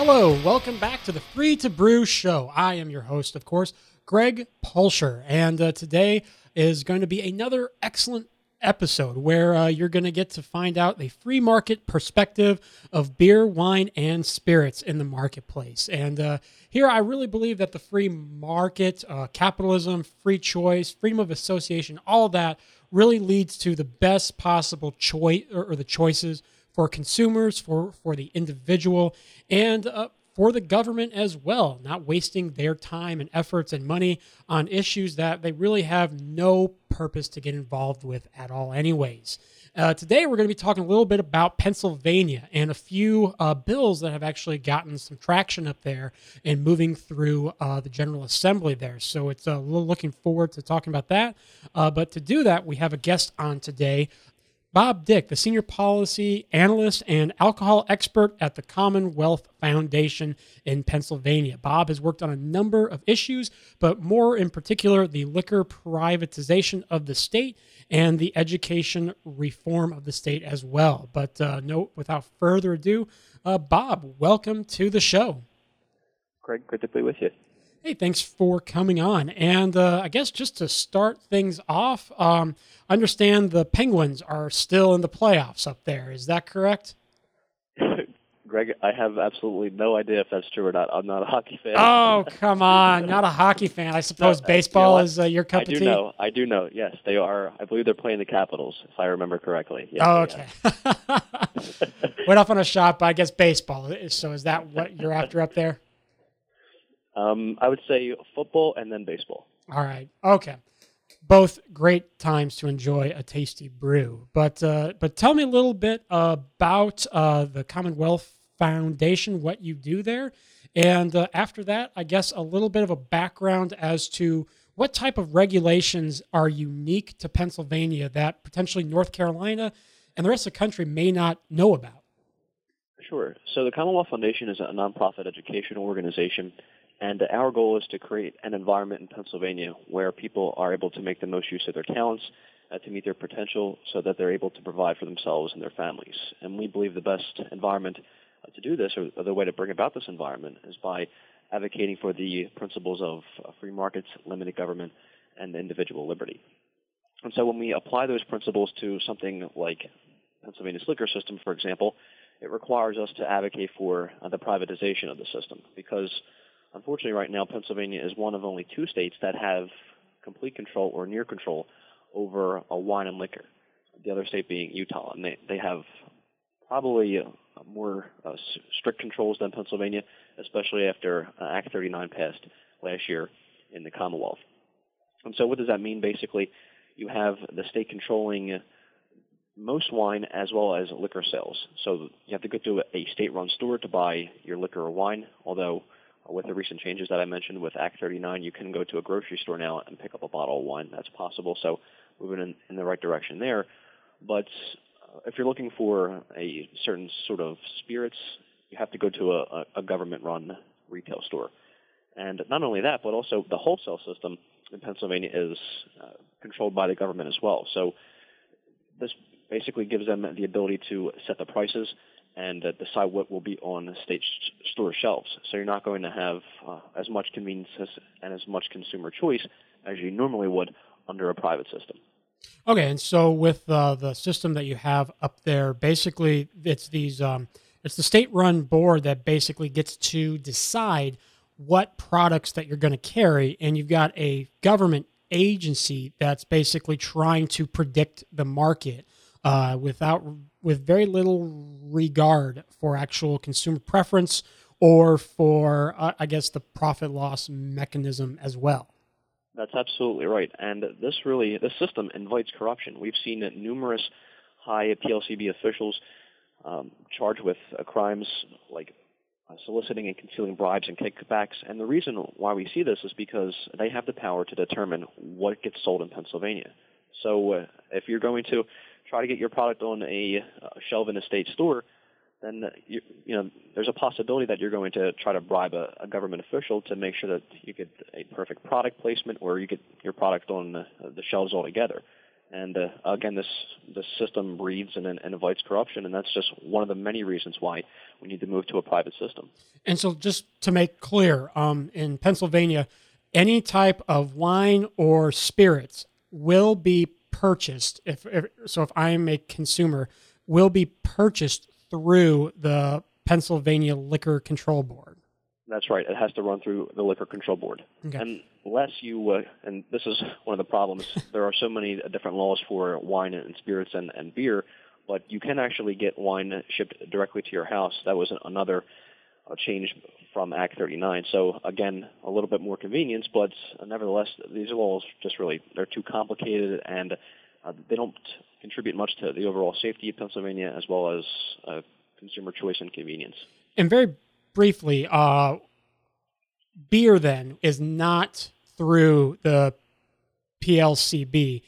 Hello, welcome back to the Free to Brew Show. I am your host, of course, Greg Pulsher, and today is going to be another excellent episode where you're going to get to find out the free market perspective of beer, wine, and spirits in the marketplace. And here I really believe that the free market, capitalism, free choice, freedom of association, all that really leads to the best possible choice or the choices for consumers, for the individual, and for the government as well, not wasting their time and efforts and money on issues that they really have no purpose to get involved with at all anyways. Today, we're going to be talking a little bit about Pennsylvania and a few bills that have actually gotten some traction up there and moving through the General Assembly there. So it's a little looking forward to talking about that. But to do that, we have a guest on today, Bob Dick, the Senior Policy Analyst and Alcohol Expert at the Commonwealth Foundation in Pennsylvania. Bob has worked on a number of issues, but more in particular, the liquor privatization of the state and the education reform of the state as well. But without further ado, Bob, welcome to the show. Greg, great to be with you. Hey, thanks for coming on. And I guess just to start things off, I understand the Penguins are still in the playoffs up there. Is that correct? Greg, I have absolutely no idea if that's true or not. I'm not a hockey fan. Oh, come on. Not a hockey fan. I suppose baseball is your cup of tea? I do know. Yes, they are. I believe they're playing the Capitals, if I remember correctly. Yes, oh, okay. Went off on a shot, but I guess baseball. So is that what you're after up there? I would say football and then baseball. All right. Okay. Both great times to enjoy a tasty brew. But tell me a little bit about the Commonwealth Foundation, what you do there. And after that, I guess a little bit of a background as to what type of regulations are unique to Pennsylvania that potentially North Carolina and the rest of the country may not know about. Sure. So the Commonwealth Foundation is a nonprofit educational organization. And our goal is to create an environment in Pennsylvania where people are able to make the most use of their talents to meet their potential so that they're able to provide for themselves and their families. And we believe the best environment to do this, or the way to bring about this environment, is by advocating for the principles of free markets, limited government, and individual liberty. And so when we apply those principles to something like Pennsylvania's liquor system, for example, it requires us to advocate for the privatization of the system because unfortunately, right now, Pennsylvania is one of only two states that have complete control or near control over wine and liquor, the other state being Utah. And they have probably more strict controls than Pennsylvania, especially after Act 39 passed last year in the Commonwealth. And so what does that mean? Basically, you have the state controlling most wine as well as liquor sales. So you have to go to a state-run store to buy your liquor or wine, although with the recent changes that I mentioned with Act 39, you can go to a grocery store now and pick up a bottle of wine. That's possible, so moving in the right direction there. But if you're looking for a certain sort of spirits, you have to go to a government-run retail store. And not only that, but also the wholesale system in Pennsylvania is controlled by the government as well. So this basically gives them the ability to set the prices and decide what will be on state store shelves. So you're not going to have as much convenience and as much consumer choice as you normally would under a private system. Okay, and so with the system that you have up there, basically it's these it's the state-run board that basically gets to decide what products that you're going to carry, and you've got a government agency that's basically trying to predict the market with very little regard for actual consumer preference or for, I guess, the profit loss mechanism as well. That's absolutely right. And this system invites corruption. We've seen numerous high PLCB officials charged with crimes like soliciting and concealing bribes and kickbacks. And the reason why we see this is because they have the power to determine what gets sold in Pennsylvania. So if you're going to try to get your product on a shelf in a state store, then there's a possibility that you're going to try to bribe a government official to make sure that you get a perfect product placement or you get your product on the shelves altogether. And again, this system breeds and invites corruption, and that's just one of the many reasons why we need to move to a private system. And so, just to make clear, in Pennsylvania, any type of wine or spirits will be purchased. If I'm a consumer, will be purchased through the Pennsylvania Liquor Control Board. That's right. It has to run through the Liquor Control Board. Okay. Unless you, and this is one of the problems, there are so many different laws for wine and spirits and beer, but you can actually get wine shipped directly to your house. That was another change from Act 39. So again, a little bit more convenience, but nevertheless, these laws just really, they're too complicated, and they don't contribute much to the overall safety of Pennsylvania as well as consumer choice and convenience. And very briefly, beer then is not through the PLCB.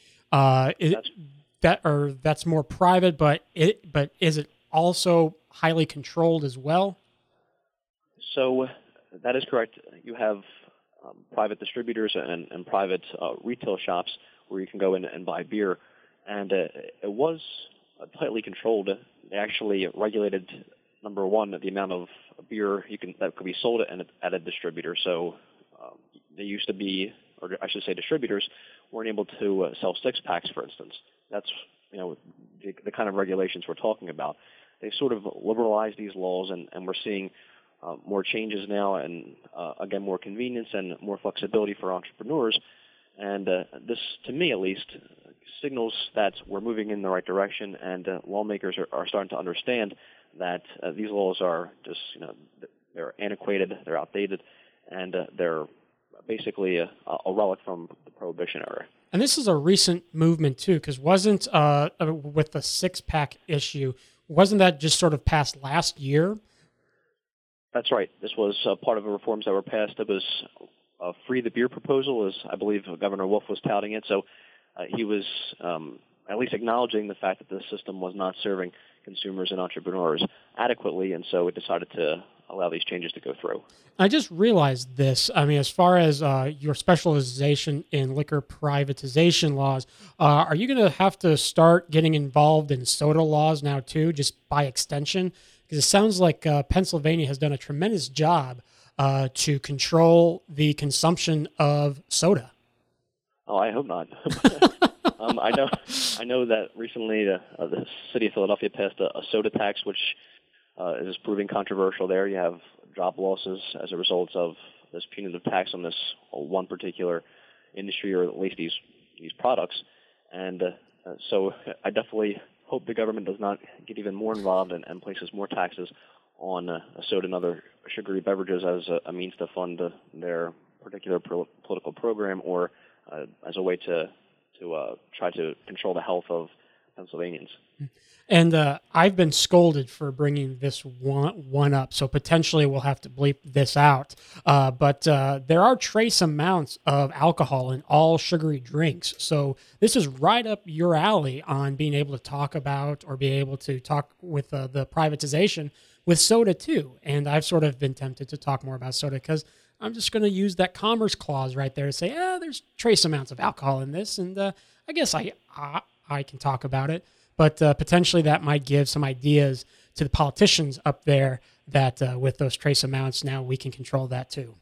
That's more private, but is it also highly controlled as well? So that is correct. You have private distributors and private retail shops where you can go in and buy beer, and it was tightly controlled. They actually regulated, number one, the amount of beer that could be sold at a distributor. So they used to be, or I should say, distributors weren't able to sell 6-packs, for instance. That's the kind of regulations we're talking about. They sort of liberalized these laws, and we're seeing more changes now, and again, more convenience and more flexibility for entrepreneurs. And this, to me at least, signals that we're moving in the right direction, and lawmakers are starting to understand that these laws are just, they're antiquated, they're outdated, and they're basically a relic from the Prohibition era. And this is a recent movement too, because wasn't with the 6-pack issue, wasn't that just sort of passed last year? That's right. This was part of the reforms that were passed. It was Free the Beer proposal, as I believe Governor Wolf was touting it. So he was at least acknowledging the fact that the system was not serving consumers and entrepreneurs adequately, and so it decided to allow these changes to go through. I just realized this. I mean, as far as your specialization in liquor privatization laws, are you going to have to start getting involved in soda laws now too, just by extension? Because it sounds like Pennsylvania has done a tremendous job to control the consumption of soda. Oh, I hope not. I know that recently the city of Philadelphia passed a soda tax, which is proving controversial there. You have job losses as a result of this punitive tax on this one particular industry, or at least these products. And so I definitely hope the government does not get even more involved and places more taxes on soda and other sugary beverages as a means to fund their particular political program, or as a way to try to control the health of Pennsylvanians. And I've been scolded for bringing this one up, so potentially we'll have to bleep this out. But there are trace amounts of alcohol in all sugary drinks, so this is right up your alley on being able to talk about, or be able to talk with the privatization with soda too. And I've sort of been tempted to talk more about soda because I'm just going to use that commerce clause right there to say, there's trace amounts of alcohol in this, and I guess I can talk about it. But potentially that might give some ideas to the politicians up there that with those trace amounts, now we can control that too.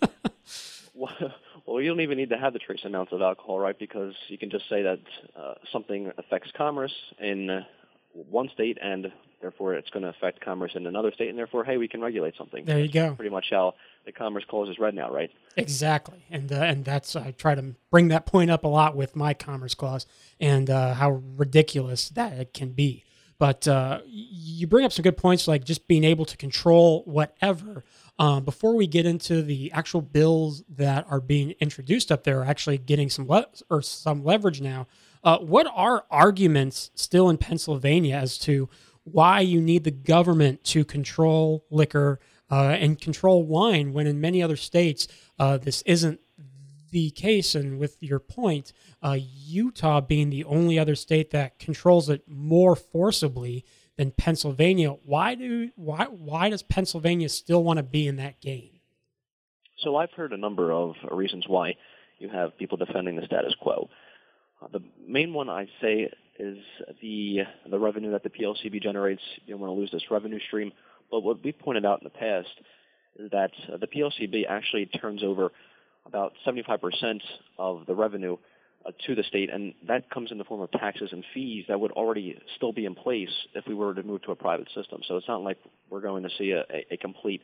Well, you don't even need to have the trace amounts of alcohol, right? Because you can just say that something affects commerce in one state, and therefore it's going to affect commerce in another state, and therefore, hey, we can regulate something. There you go. Pretty much how the commerce clause is read now, right? Exactly, and that's, I try to bring that point up a lot with my commerce clause, and how ridiculous that it can be. But you bring up some good points, like just being able to control whatever. Before we get into the actual bills that are being introduced up there, actually getting some leverage now, what are arguments still in Pennsylvania as to why you need the government to control liquor and control wine, when in many other states this isn't the case? And with your point, Utah being the only other state that controls it more forcibly than Pennsylvania, why does Pennsylvania still want to be in that game? So I've heard a number of reasons why you have people defending the status quo. The main one I'd say is the revenue that the PLCB generates. You don't want to lose this revenue stream. But what we pointed out in the past is that the PLCB actually turns over about 75% of the revenue to the state, and that comes in the form of taxes and fees that would already still be in place if we were to move to a private system. So it's not like we're going to see a complete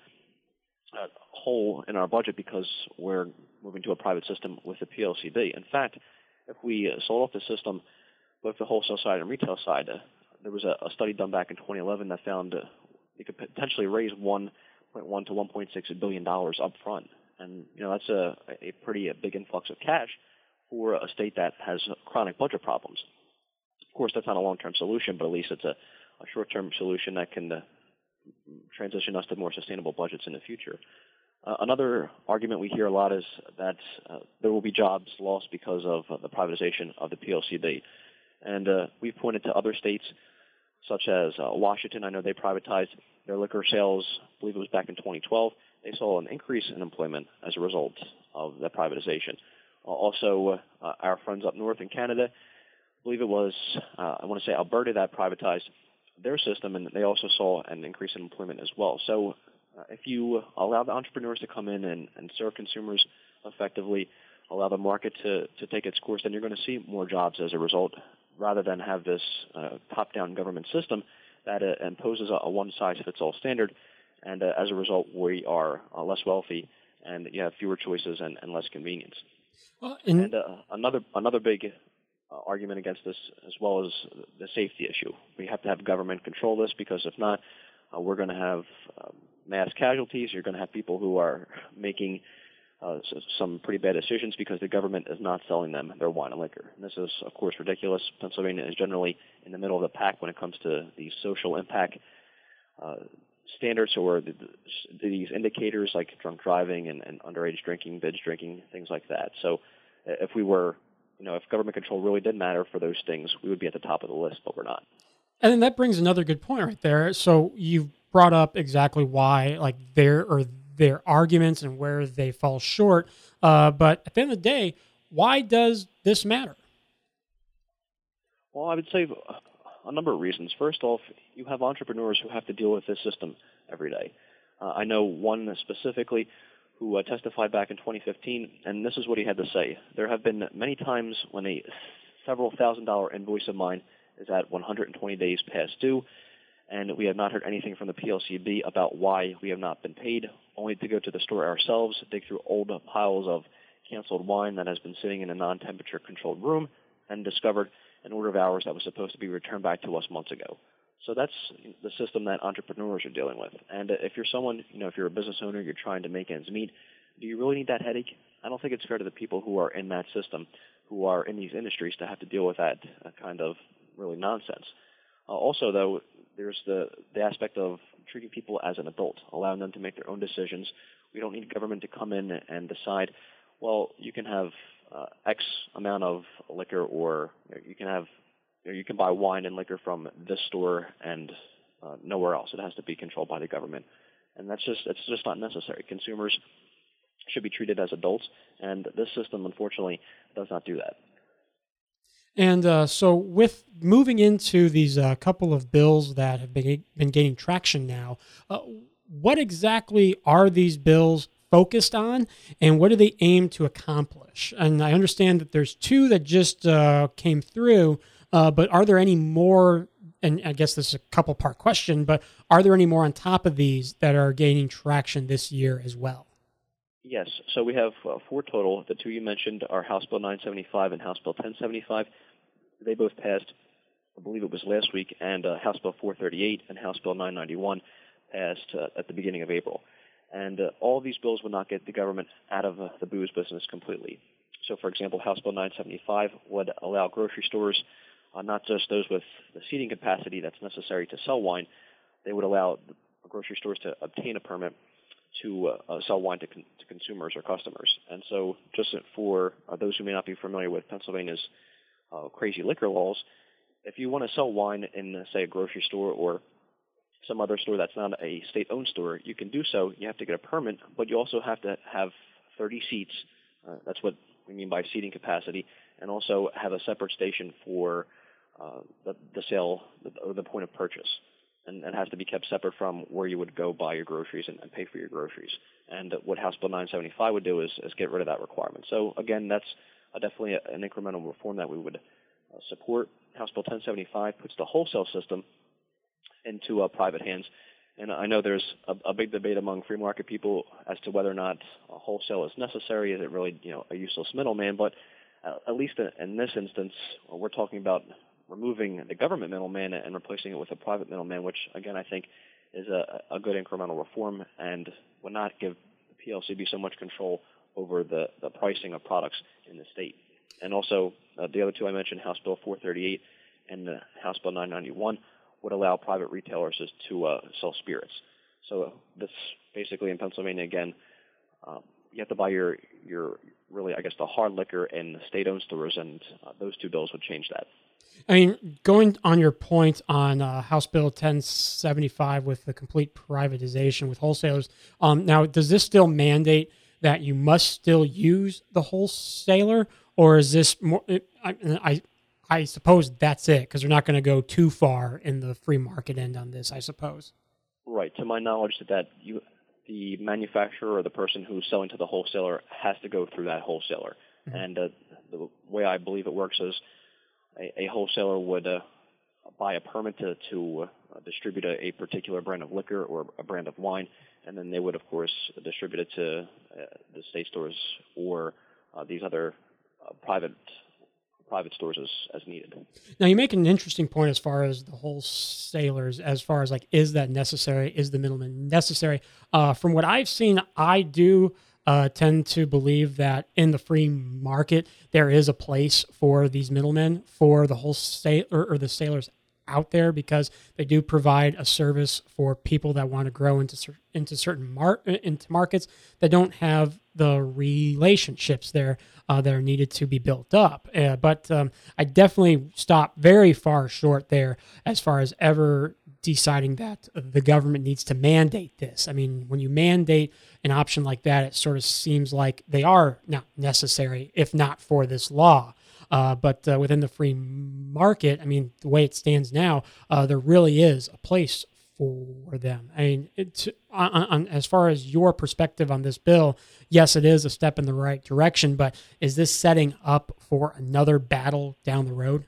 hole in our budget because we're moving to a private system with the PLCB. In fact, if we sold off the system, both the wholesale side and retail side, there was a study done back in 2011 that found you could potentially raise $1.1 to $1.6 billion up front. And, that's a pretty big influx of cash for a state that has chronic budget problems. Of course, that's not a long-term solution, but at least it's a short-term solution that can transition us to more sustainable budgets in the future. Another argument we hear a lot is that there will be jobs lost because of the privatization of the PLCB. And we've pointed to other states, such as Washington. I know they privatized their liquor sales, I believe it was back in 2012. They saw an increase in employment as a result of that privatization. Also, our friends up north in Canada, I believe it was, I want to say Alberta, that privatized their system, and they also saw an increase in employment as well. So if you allow the entrepreneurs to come in and serve consumers effectively, allow the market to take its course, then you're going to see more jobs as a result, rather than have this top-down government system that imposes a one-size-fits-all standard, and as a result, we are less wealthy and you have fewer choices and less convenience. Well, and another big argument against this, as well as the safety issue. We have to have government control this, because if not, we're going to have mass casualties. You're going to have people who are making some pretty bad decisions because the government is not selling them their wine and liquor. And this is, of course, ridiculous. Pennsylvania is generally in the middle of the pack when it comes to the social impact standards, or these indicators like drunk driving and underage drinking, binge drinking, things like that. So if we were, if government control really did matter for those things, we would be at the top of the list, but we're not. And then that brings another good point right there. So you've brought up exactly why, like, their arguments and where they fall short. But at the end of the day, why does this matter? Well, I would say a number of reasons. First off, you have entrepreneurs who have to deal with this system every day. I know one specifically who testified back in 2015, and this is what he had to say. There have been many times when a several $1,000 invoice of mine is at 120 days past due, and we have not heard anything from the PLCB about why we have not been paid, only to go to the store ourselves, dig through old piles of canceled wine that has been sitting in a non-temperature controlled room, and discovered an order of ours that was supposed to be returned back to us months ago. So that's the system that entrepreneurs are dealing with. And if you're someone, if you're a business owner, you're trying to make ends meet, do you really need that headache? I don't think it's fair to the people who are in that system, who are in these industries, to have to deal with that kind of really nonsense. Also, though, there's the aspect of treating people as an adult, allowing them to make their own decisions. We don't need government to come in and decide, well, you can have X amount of liquor, or you can buy wine and liquor from this store and nowhere else. It has to be controlled by the government, and it's just not necessary. Consumers should be treated as adults, and this system, unfortunately, does not do that. And so with moving into these couple of bills that have been gaining traction now, what exactly are these bills focused on, and what do they aim to accomplish? And I understand that there's two that just came through, but are there any more? And I guess this is a couple-part question, but are there any more on top of these that are gaining traction this year as well? Yes. So we have four total. The two you mentioned are House Bill 975 and House Bill 1075. They both passed, I believe it was last week, and House Bill 438 and House Bill 991 passed at the beginning of April. And all of these bills would not get the government out of the booze business completely. So, for example, House Bill 975 would allow grocery stores, not just those with the seating capacity that's necessary to sell wine, they would allow grocery stores to obtain a permit to sell wine to consumers or customers. And so just for those who may not be familiar with Pennsylvania's crazy liquor laws, if you want to sell wine in, say, a grocery store or some other store that's not a state-owned store, you can do so. You have to get a permit, but you also have to have 30 seats. That's what we mean by seating capacity, and also have a separate station for the sale or the point of purchase. And it has to be kept separate from where you would go buy your groceries and pay for your groceries. And what House Bill 975 would do is get rid of that requirement. So, again, that's definitely an incremental reform that we would support. House Bill 1075 puts the wholesale system into private hands. And I know there's a big debate among free market people as to whether or not wholesale is necessary. Is it really, a useless middleman? But at least in this instance, we're talking about removing the government middleman and replacing it with a private middleman, which, again, I think is a good incremental reform and would not give the PLCB so much control over the pricing of products in the state. And also, the other two I mentioned, House Bill 438 and House Bill 991, would allow private retailers to sell spirits. So this basically in Pennsylvania, again, you have to buy your really, I guess, the hard liquor in state-owned stores, and those two bills would change that. I mean, going on your point on House Bill 1075 with the complete privatization with wholesalers, now, does this still mandate that you must still use the wholesaler, or is this more, I suppose that's it, because they're not going to go too far in the free market end on this, I suppose. Right. To my knowledge, the manufacturer or the person who's selling to the wholesaler has to go through that wholesaler. Mm-hmm. And the way I believe it works is a wholesaler would buy a permit to distribute a particular brand of liquor or a brand of wine, and then they would, of course, distribute it to the state stores or these other private stores as needed. Now, you make an interesting point as far as the wholesalers, as far as like, is that necessary? Is the middleman necessary? From what I've seen, I do tend to believe that in the free market, there is a place for these middlemen, for the wholesaler or the sailors out there, because they do provide a service for people that want to grow into certain markets that don't have the relationships there that are needed to be built up. But I definitely stop very far short there as far as ever deciding that the government needs to mandate this. I mean, when you mandate an option like that, it sort of seems like they are not necessary, if not for this law. But within the free market, I mean, the way it stands now, there really is a place for them. I mean, as far as your perspective on this bill, yes, it is a step in the right direction, but is this setting up for another battle down the road?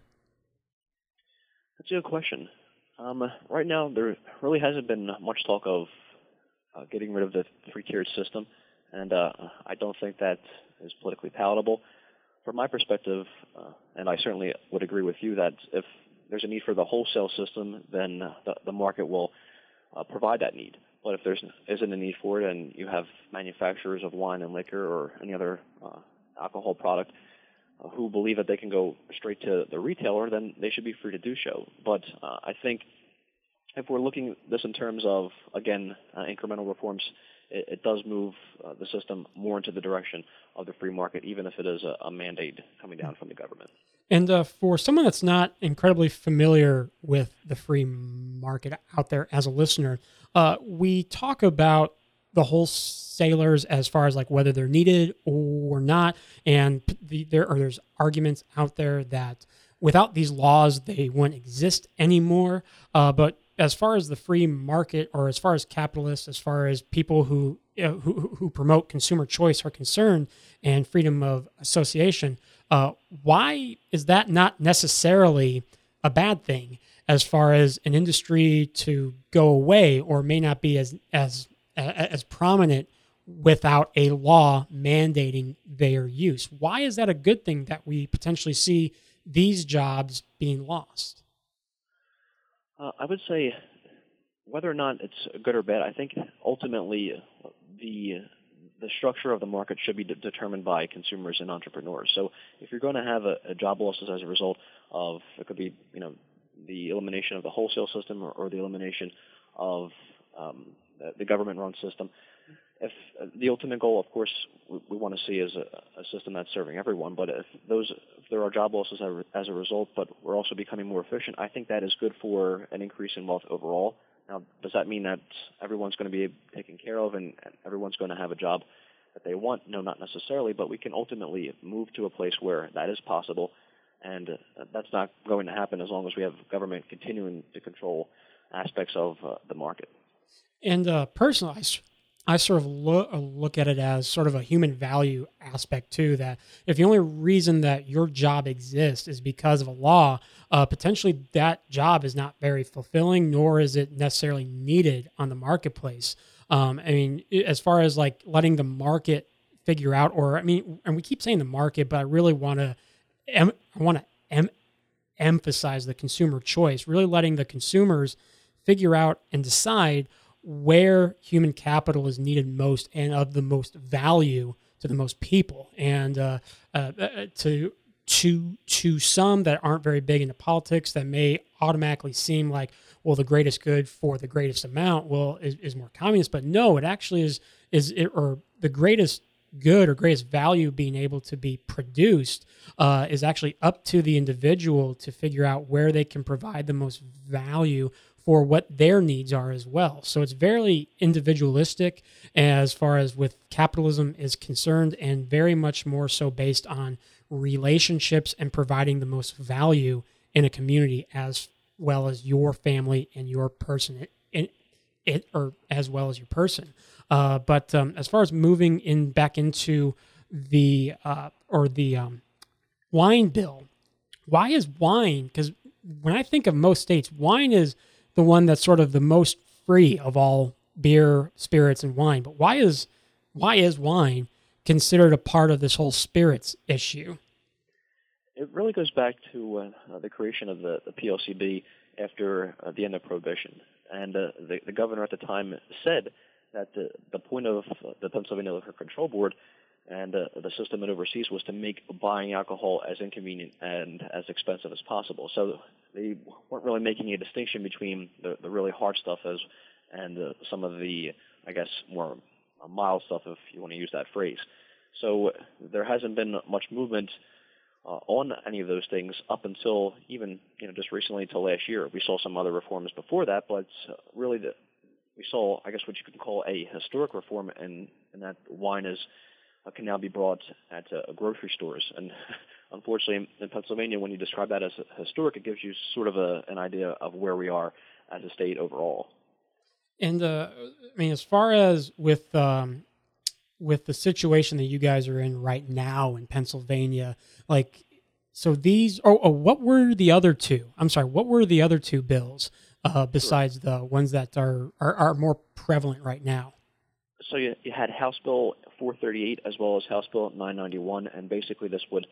That's a good question. Right now, there really hasn't been much talk of getting rid of the three-tiered system, and I don't think that is politically palatable. From my perspective, and I certainly would agree with you, that if there's a need for the wholesale system, then the market will provide that need. But if there isn't a need for it and you have manufacturers of wine and liquor or any other alcohol product who believe that they can go straight to the retailer, then they should be free to do so. But I think if we're looking at this in terms of, again, incremental reforms, it does move the system more into the direction of the free market, even if it is a mandate coming down from the government. And for someone that's not incredibly familiar with the free market out there as a listener, we talk about the wholesalers as far as like whether they're needed or not, and there's arguments out there that without these laws they wouldn't exist anymore. But as far as the free market, or as far as capitalists, as far as people who promote consumer choice are concerned and freedom of association, why is that not necessarily a bad thing as far as an industry to go away, or may not be as prominent without a law mandating their use? Why is that a good thing that we potentially see these jobs being lost? I would say whether or not it's good or bad, I think ultimately the structure of the market should be determined by consumers and entrepreneurs. So if you're going to have a job losses as a result of, it could be, the elimination of the wholesale system or the elimination of the government-run system, if the ultimate goal, of course, we want to see is a system that's serving everyone, but if there are job losses as a result, but we're also becoming more efficient, I think that is good for an increase in wealth overall. Now, does that mean that everyone's going to be taken care of and everyone's going to have a job that they want? No, not necessarily, but we can ultimately move to a place where that is possible, and that's not going to happen as long as we have government continuing to control aspects of the market. And personally, I sort of look at it as sort of a human value aspect too. That if the only reason that your job exists is because of a law, potentially that job is not very fulfilling, nor is it necessarily needed on the marketplace. I mean, as far as like letting the market figure out, or I mean, and we keep saying the market, but I really want to, I want to emphasize the consumer choice, really letting the consumers figure out and decide where human capital is needed most and of the most value to the most people. And to some that aren't very big into politics, that may automatically seem like, well, the greatest good for the greatest amount, well, is more communist. But no, it actually or the greatest good or greatest value being able to be produced is actually up to the individual to figure out where they can provide the most value for what their needs are as well. So it's very individualistic as far as with capitalism is concerned, and very much more so based on relationships and providing the most value in a community, as well as your family and your person, or as well as your person. But as far as moving in back into the wine bill, why is wine? Because when I think of most states, wine is the one that's sort of the most free of all beer, spirits, and wine. But why is wine considered a part of this whole spirits issue? It really goes back to the creation of the PLCB after the end of Prohibition. And the governor at the time said that the point of the Pennsylvania Liquor Control Board and the system it oversees was to make buying alcohol as inconvenient and as expensive as possible. So they weren't really making a distinction between the really hard stuff and some of the, I guess, more mild stuff, if you want to use that phrase. So there hasn't been much movement on any of those things up until even just recently, until last year. We saw some other reforms before that, but really we saw, I guess, what you could call a historic reform, and that wine can now be brought at grocery stores. And unfortunately, in Pennsylvania, when you describe that as historic, it gives you sort of an idea of where we are as a state overall. And I mean, as far as with the situation that you guys are in right now in Pennsylvania, like, so these, what were the other two? I'm sorry, what were the other two bills besides the ones that are more prevalent right now? So you had House Bill 438 as well as House Bill 991, and basically this would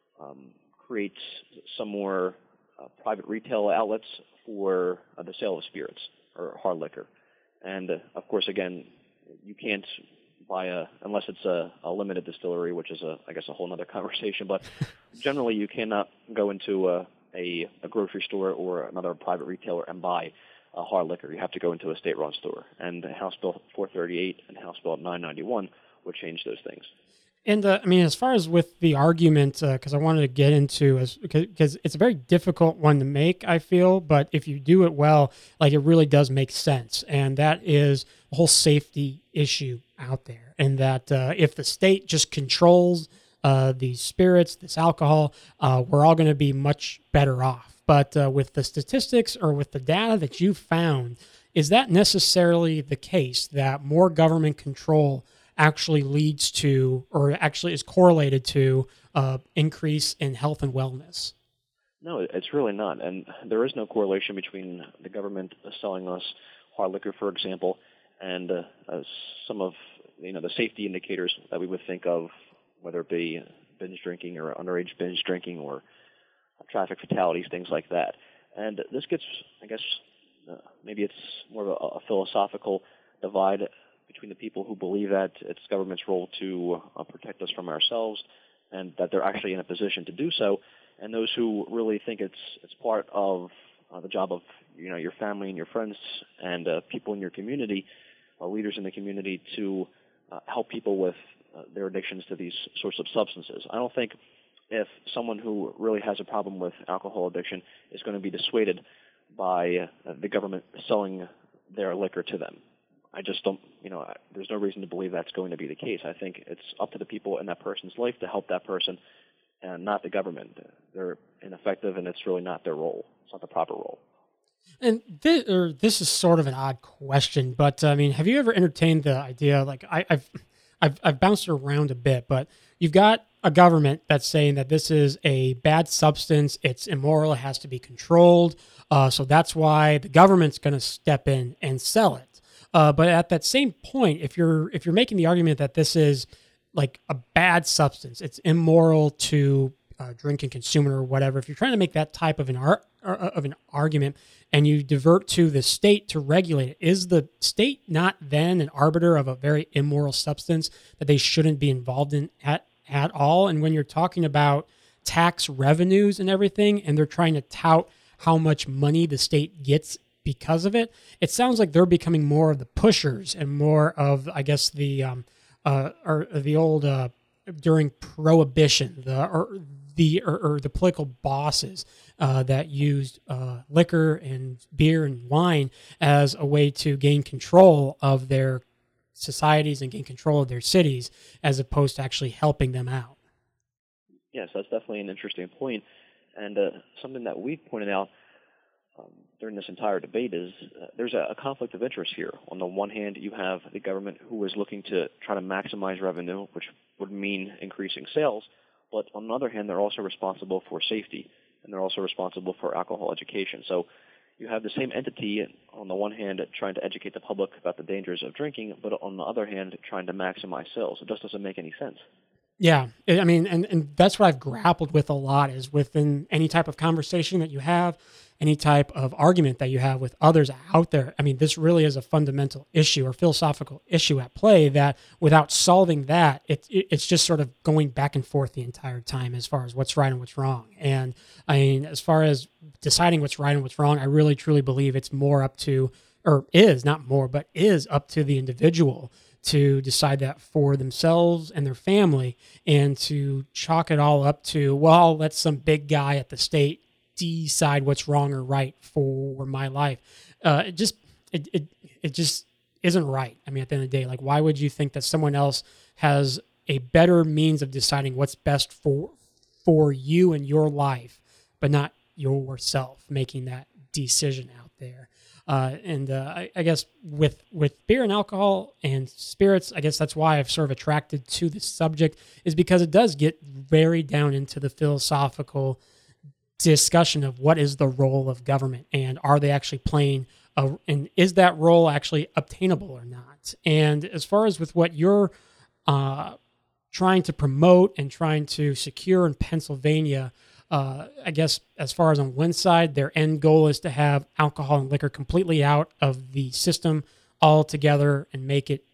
create some more private retail outlets for the sale of spirits or hard liquor. And of course, again, you can't buy unless it's a limited distillery, which is I guess a whole other conversation. But generally, you cannot go into a grocery store or another private retailer and buy hard liquor. You have to go into a state-run store. And House Bill 438 and House Bill 991 would change those things. And I mean, as far as with the argument, because I wanted to get into, because it's a very difficult one to make, I feel, but if you do it well, like, it really does make sense. And that is the whole safety issue out there. And that if the state just controls these spirits, this alcohol, we're all going to be much better off. But with the statistics or with the data that you found, is that necessarily the case, that more government control actually leads to, or actually is correlated to, increase in health and wellness? No, it's really not. And there is no correlation between the government selling us hard liquor, for example, and some of the safety indicators that we would think of, whether it be binge drinking or underage binge drinking or traffic fatalities, things like that. And this gets, I guess, maybe it's more of a philosophical divide between the people who believe that it's government's role to protect us from ourselves and that they're actually in a position to do so, and those who really think it's part of the job of your family and your friends and people in your community, leaders in the community, to help people with their addictions to these sorts of substances. I don't think if someone who really has a problem with alcohol addiction is going to be dissuaded by the government selling their liquor to them. I just don't, there's no reason to believe that's going to be the case. I think it's up to the people in that person's life to help that person and not the government. They're ineffective, and it's really not their role. It's not the proper role. And this is sort of an odd question, but I mean, have you ever entertained the idea? Like I've bounced around a bit, but you've got a government that's saying that this is a bad substance, it's immoral, it has to be controlled. So that's why the government's going to step in and sell it. But at that same point, if you're making the argument that this is like a bad substance, it's immoral to drink and consume it or whatever. If you're trying to make that type of an argument, and you divert to the state to regulate it, is the state not then an arbiter of a very immoral substance that they shouldn't be involved in at all? And when you're talking about tax revenues and everything, and they're trying to tout how much money the state gets because of it, it sounds like they're becoming more of the pushers and more of, I guess, the old during Prohibition, the political bosses that used liquor and beer and wine as a way to gain control of their societies and gain control of their cities, as opposed to actually helping them out. Yes, that's definitely an interesting point, and something that we've pointed out during this entire debate is there's a conflict of interest here. On the one hand, you have the government who is looking to try to maximize revenue, which would mean increasing sales, but on the other hand, they're also responsible for safety, and they're also responsible for alcohol education. So you have the same entity, on the one hand, trying to educate the public about the dangers of drinking, but on the other hand, trying to maximize sales. It just doesn't make any sense. Yeah, I mean, and that's what I've grappled with a lot, is within any type of conversation that you have, any type of argument that you have with others out there. I mean, this really is a fundamental issue or philosophical issue at play that without solving that, it's just sort of going back and forth the entire time as far as what's right and what's wrong. And I mean, as far as deciding what's right and what's wrong, I really truly believe it's more up to, or is not more, but is up to the individual to decide that for themselves and their family, and to chalk it all up to, well, let some big guy at the state decide what's wrong or right for my life. It just isn't right. I mean, at the end of the day, like, why would you think that someone else has a better means of deciding what's best for you and your life, but not yourself making that decision out there? I guess with beer and alcohol and spirits, I guess that's why I've sort of attracted to this subject, is because it does get very down into the philosophical discussion of what is the role of government, and are they actually playing and is that role actually obtainable or not? And as far as with what you're trying to promote and trying to secure in Pennsylvania, I guess as far as on one side, their end goal is to have alcohol and liquor completely out of the system altogether and make it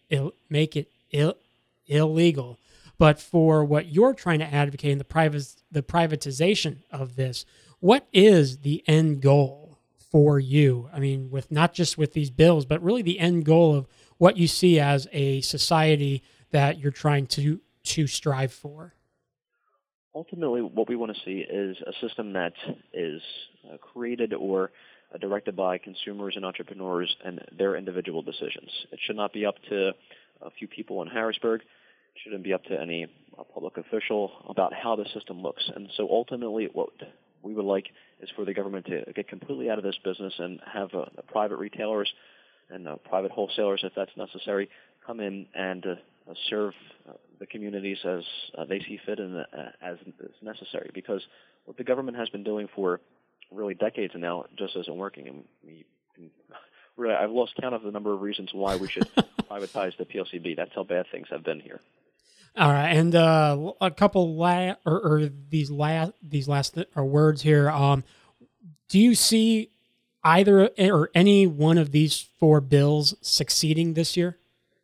illegal. But for what you're trying to advocate in the privatization of this, what is the end goal for you? I mean, with not just with these bills, but really the end goal of what you see as a society that you're trying to strive for. Ultimately, what we want to see is a system that is created or directed by consumers and entrepreneurs and their individual decisions. It should not be up to a few people in Harrisburg. It shouldn't be up to any public official about how the system looks. And so ultimately, what we would like is for the government to get completely out of this business and have private retailers and private wholesalers, if that's necessary, come in and serve the communities as they see fit and as is necessary. Because what the government has been doing for really decades now just isn't working. And really, I've lost count of the number of reasons why we should privatize the PLCB. That's how bad things have been here. All right, and a couple these last words here. Do you see either or any one of these four bills succeeding this year?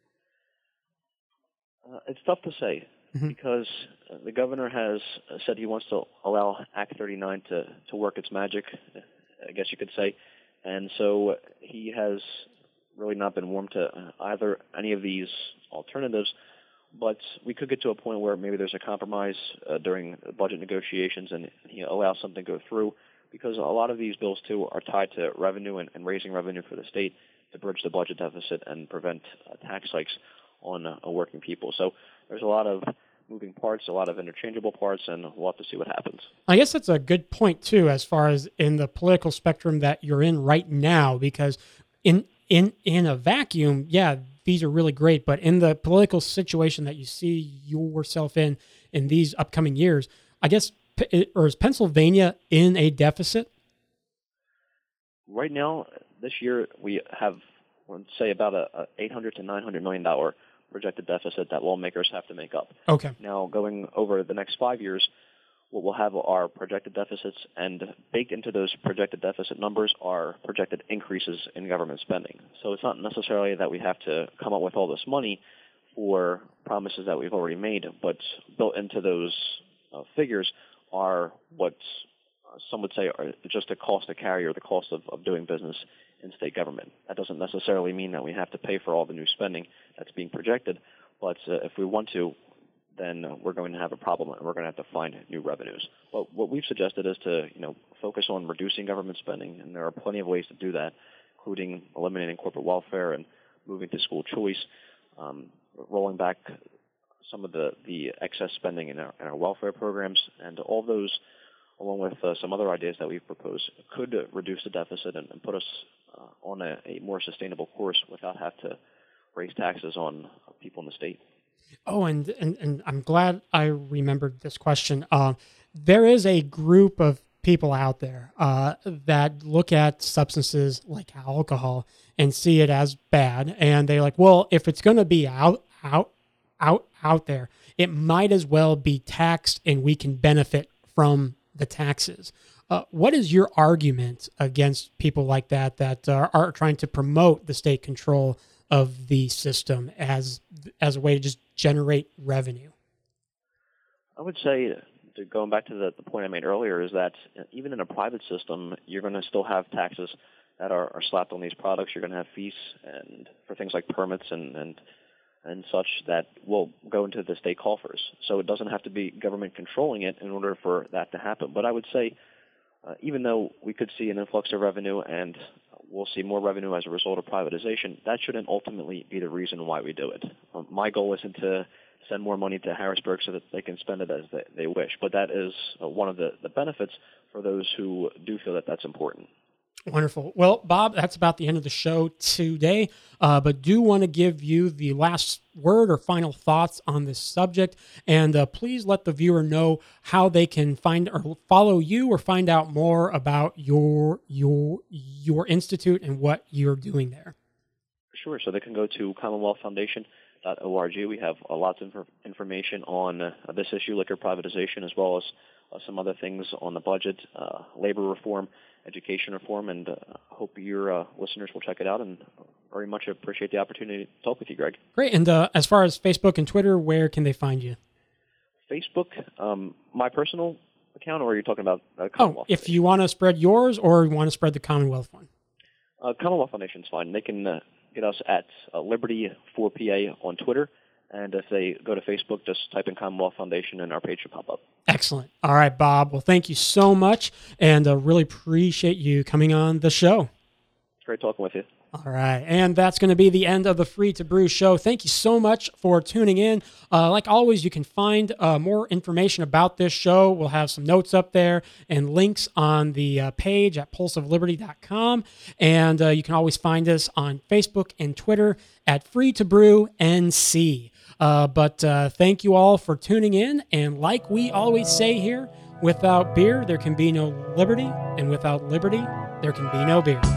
It's tough to say because the governor has said he wants to allow Act 39 to work its magic, I guess you could say. And so he has really not been warm to either any of these alternatives. But we could get to a point where maybe there's a compromise during budget negotiations and he allows something to go through, because a lot of these bills, too, are tied to revenue and raising revenue for the state. to bridge the budget deficit and prevent tax hikes on working people. So there's a lot of moving parts, a lot of interchangeable parts, and we'll have to see what happens. I guess that's a good point too, as far as in the political spectrum that you're in right now, because in a vacuum, yeah, these are really great, but in the political situation that you see yourself in these upcoming years, I guess, or is Pennsylvania in a deficit? Right now, this year, we have, let's say, about a $800 to $900 million projected deficit that lawmakers have to make up. Okay. Now, going over the next 5 years, what we'll have are projected deficits, and baked into those projected deficit numbers are projected increases in government spending. So it's not necessarily that we have to come up with all this money for promises that we've already made, but built into those figures are what some would say are just the cost to carry or the cost of doing business in state government. That doesn't necessarily mean that we have to pay for all the new spending that's being projected, but if we want to, then we're going to have a problem and we're going to have to find new revenues. But what we've suggested is to focus on reducing government spending, and there are plenty of ways to do that, including eliminating corporate welfare and moving to school choice, rolling back some of the excess spending in our welfare programs, and all those, along with some other ideas that we've proposed, could reduce the deficit and put us on a more sustainable course without having to raise taxes on people in the state. Oh, and I'm glad I remembered this question. There is a group of people out there that look at substances like alcohol and see it as bad, and they're like, well, if it's going to be out there, it might as well be taxed, and we can benefit from the taxes. What is your argument against people like that are trying to promote the state control of the system as a way to just generate revenue? I would say, going back to the point I made earlier, is that even in a private system, you're going to still have taxes that are slapped on these products. You're going to have fees and for things like permits and such that will go into the state coffers. So it doesn't have to be government controlling it in order for that to happen. But I would say, even though we could see an influx of revenue and we'll see more revenue as a result of privatization, that shouldn't ultimately be the reason why we do it. My goal isn't to send more money to Harrisburg so that they can spend it as they wish, but that is one of the benefits for those who do feel that that's important. Wonderful. Well, Bob, that's about the end of the show today, but do want to give you the last word or final thoughts on this subject, and please let the viewer know how they can find or follow you or find out more about your institute and what you're doing there. Sure. So they can go to CommonwealthFoundation.org. We have lots of information on this issue, liquor privatization, as well as some other things on the budget, labor reform, education reform, and hope your listeners will check it out, and very much appreciate the opportunity to talk with you, Greg. Great. And as far as Facebook and Twitter, where can they find you? Facebook, my personal account, or are you talking about Commonwealth? If you want to spread yours or you want to spread the Commonwealth one. Commonwealth Foundation is fine. They can get us at Liberty4PA on Twitter, and if they go to Facebook, just type in Commonwealth Foundation and our page should pop up. Excellent. All right, Bob. Well, thank you so much, and really appreciate you coming on the show. It's great talking with you. All right, and that's going to be the end of the Free to Brew show. Thank you so much for tuning in. Like always, you can find more information about this show. We'll have some notes up there and links on the page at pulseofliberty.com, and you can always find us on Facebook and Twitter at Free to Brew NC. But thank you all for tuning in, and like we always say here, without beer, there can be no liberty, and without liberty, there can be no beer.